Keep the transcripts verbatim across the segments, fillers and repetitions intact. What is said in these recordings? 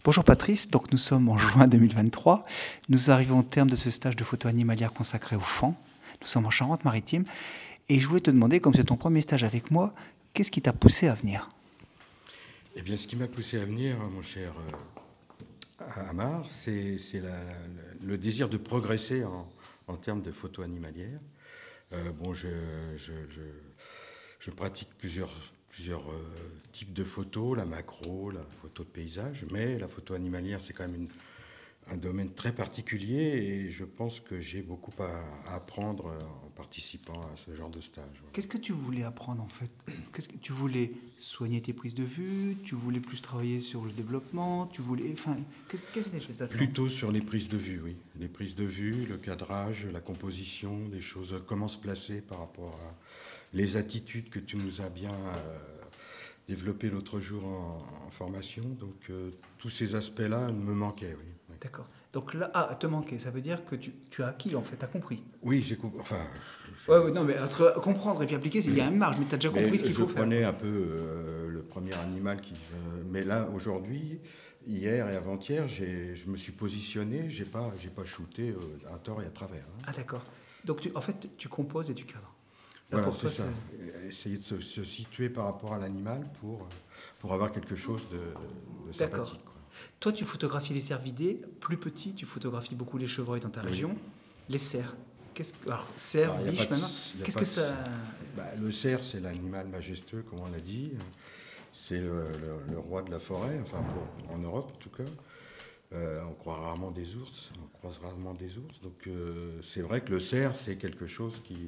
Bonjour Patrice, donc nous sommes en juin deux mille vingt-trois. Nous arrivons au terme de ce stage de photo animalière consacré aux faons. Nous sommes en Charente-Maritime et je voulais te demander, comme c'est ton premier stage avec moi, qu'est-ce qui t'a poussé à venir? Eh bien, ce qui m'a poussé à venir, mon cher euh, Amar, c'est, c'est la- la- le désir de progresser en, en termes de photo animalière. Euh, bon, je, je, je, je pratique plusieurs, plusieurs euh, types de photos, la macro, la photo de paysage, mais la photo animalière, c'est quand même une- un domaine très particulier et je pense que j'ai beaucoup à, à apprendre en participant à ce genre de stage. Ouais. Qu'est-ce que tu voulais apprendre en fait? Qu'est-ce que tu voulais soigner tes prises de vue? Tu voulais plus travailler sur le développement? Tu voulais, enfin, qu'est-ce quelles étaient tes attentes? Plutôt sur les prises de vue, oui. Les prises de vue, le cadrage, la composition, des choses, comment se placer par rapport à les attitudes que tu nous as bien euh, développées l'autre jour en, en formation. Donc euh, tous ces aspects-là me manquaient, oui. Oui, D'accord. Donc là, ah, te manquer, ça veut dire que tu, tu as acquis en fait, tu as compris. oui j'ai compris. Enfin, je- Ouais, ouais, non, mais entre comprendre et puis appliquer, c'est- il y a une marge, mais tu as déjà mais compris ce je, qu'il je faut faire. prenais un peu euh, le premier animal qui. euh, mais là, aujourd'hui, hier et avant-hier, j'ai, je me suis positionné, j'ai pas, j'ai pas shooté euh, à tort et à travers. Hein. Ah d'accord. Donc tu, en fait, tu composes et tu cadres. Là Voilà, pour c'est toi, ça. c'est... Essayer de se, se situer par rapport à l'animal pour, pour avoir quelque chose de, de D'accord. sympathique. Quoi. Toi, tu photographies les cervidés. Plus petit, tu photographies beaucoup les chevreuils dans ta Oui. région. Les cerfs. Qu'est-ce que... Alors, cerfs, Alors, il y a pas biches de, maintenant. y a Qu'est-ce pas que de- ça... bah, le cerf, c'est l'animal majestueux, comme on l'a dit. C'est le, le- le roi de la forêt, enfin pour- en Europe en tout cas. Euh, on croit rarement des ours, on croise rarement des ours. Donc euh, c'est vrai que le cerf, c'est quelque chose qui,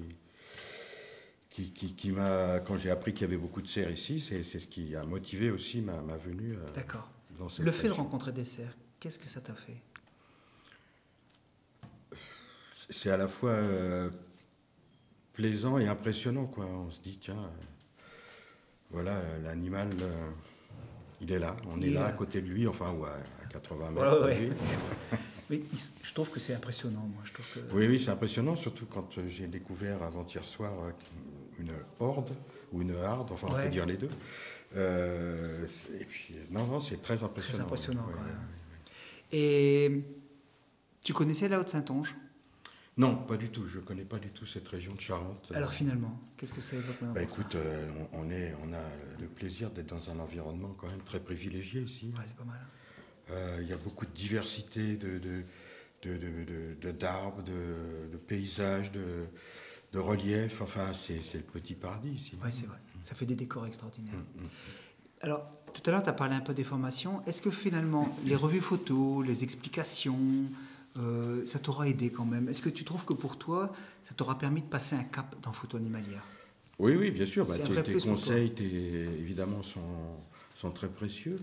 qui, qui- qui m'a, quand j'ai appris qu'il y avait beaucoup de cerfs ici, c'est, c'est ce qui a motivé aussi ma, ma venue euh, D'accord. dans cette Le fait de région. rencontrer des cerfs, qu'est-ce que ça t'a fait? C'est à la fois euh, plaisant et impressionnant, quoi. On se dit, tiens, euh, voilà, euh, l'animal, euh, il est là, on est Et, là euh, à côté de lui, enfin, ou à, à quatre-vingts ouais, mètres ouais, de ouais. lui. Mais il- je trouve que c'est impressionnant, moi. Je trouve que... Oui, oui, c'est impressionnant, surtout quand euh, j'ai découvert avant-hier soir euh, une horde, ou une harde, enfin, on peut Ouais, dire les deux. Euh, c'est- et puis, euh, non, non, c'est très très impressionnant. impressionnant Ouais, quand ouais, même. ouais. Et tu connaissais la Haute-Saintonge? Non, pas du tout, je ne connais pas du tout cette région de Charente. euh. Alors finalement, qu'est-ce que ça évoque maintenant Bah pour toi? écoute, euh, on, on est, on a le plaisir d'être dans un environnement quand même très privilégié ici. Ouais, c'est pas mal. Euh, il y a beaucoup de diversité de, de, de, de- de- de- d'arbres, de, de paysages, de, de reliefs. Enfin, c'est, c'est le petit paradis ici. Ouais, c'est vrai. Ça fait des décors extraordinaires. Mm, mm. Alors, tout à l'heure, tu as parlé un peu des formations. Est-ce que finalement, les revues photos, les explications, euh, ça t'aura aidé quand même? Est-ce que tu trouves que pour toi, ça t'aura permis de passer un cap dans photo animalière? Oui, oui, bien sûr. Bah, C'est un tes, vrai tes plus pour toi. conseils, tes- évidemment, sont, sont très précieux.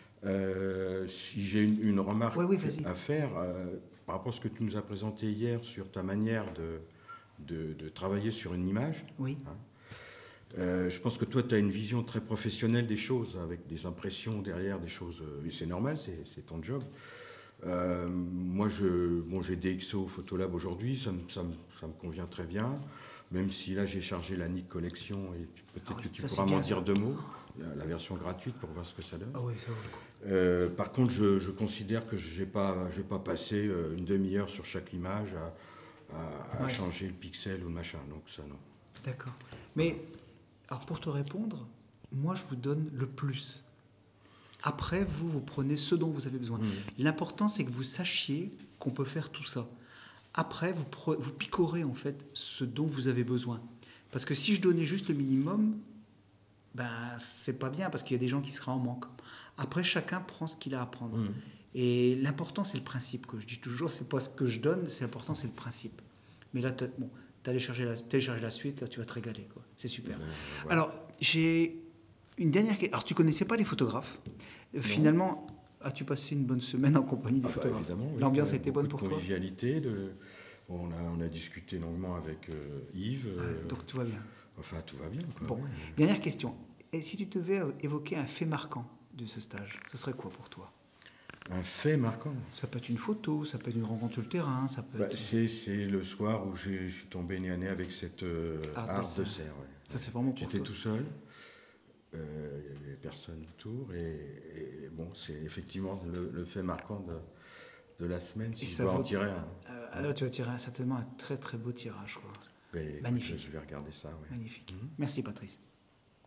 Euh, si j'ai une, une remarque Oui, oui, vas-y. à faire euh, par rapport à ce que tu nous as présenté hier sur ta manière de, de, de travailler sur une image, Oui, hein, euh, je pense que toi, tu as une vision très professionnelle des choses, avec des impressions derrière, des choses. euh, Et c'est normal, c'est c'est ton job. Euh, moi, je, bon, j'ai D X O Photolab aujourd'hui, ça, me- ça, me- ça me convient très bien. Même si là, j'ai chargé la Nick Collection et tu- peut-être ah que oui, tu ça, pourras c'est m'en bien, dire ça. deux mots, la, la version gratuite pour voir ce que ça donne. Ah oui, ça vaut le coup. Euh, par contre, je, je considère que je n'ai pas, j'ai pas passé euh, une demi-heure sur chaque image à, à- à Ouais, changer le pixel ou le machin. Donc ça, non. d'accord. Mais, alors pour te répondre, moi, je vous donne le plus. Après, vous, vous prenez ce dont vous avez besoin. Mhm. L'important, c'est que vous sachiez qu'on peut faire tout ça. Après, vous, pre- vous picorez en fait ce dont vous avez besoin. Parce que si je donnais juste le minimum, ben c'est pas bien parce qu'il y a des gens qui seraient en manque. Après, chacun prend ce qu'il a à prendre. Mhm. Et l'important, c'est le principe que je dis toujours. C'est pas ce que je donne, c'est l'important, c'est le principe. Mais là, t'as, bon, télécharger la, télécharger la suite, là, tu vas te régaler, quoi. C'est super. Euh, voilà. Alors, j'ai une dernière question. Alors, tu connaissais pas les photographes. Euh, Non. Finalement, as-tu passé une bonne semaine en compagnie des Ah bah, photographes? évidemment, oui. L'ambiance Euh, a été beaucoup bonne de pour toi? convivialité. De... Bon, on, a, on a discuté longuement avec euh, Yves. Ouais, euh, donc tout va bien. Enfin, tout va bien. Quoi, Bon, ouais. dernière question. Et si tu devais euh, évoquer un fait marquant de ce stage, ce serait quoi pour toi? Un fait marquant. Ça peut être une photo, ça peut être une rencontre sur le terrain, ça peut Bah, être... c'est, c'est le soir où j'ai, je suis tombé nez à nez avec cette euh, Harpe de harpe de cerf. cerf. Ouais. Ça, c'est vraiment pour J'étais toi. tout seul. Euh, il y avait personnes autour. Et, et bon, c'est effectivement le, le fait marquant de, de la semaine, si Et je ça dois vaut- en tirer un. Euh, alors tu vas tirer un- certainement un très très beau tirage, quoi. Ben, écoute, Magnifique. Je vais regarder ça. Ouais. Magnifique. Mhm. Merci Patrice.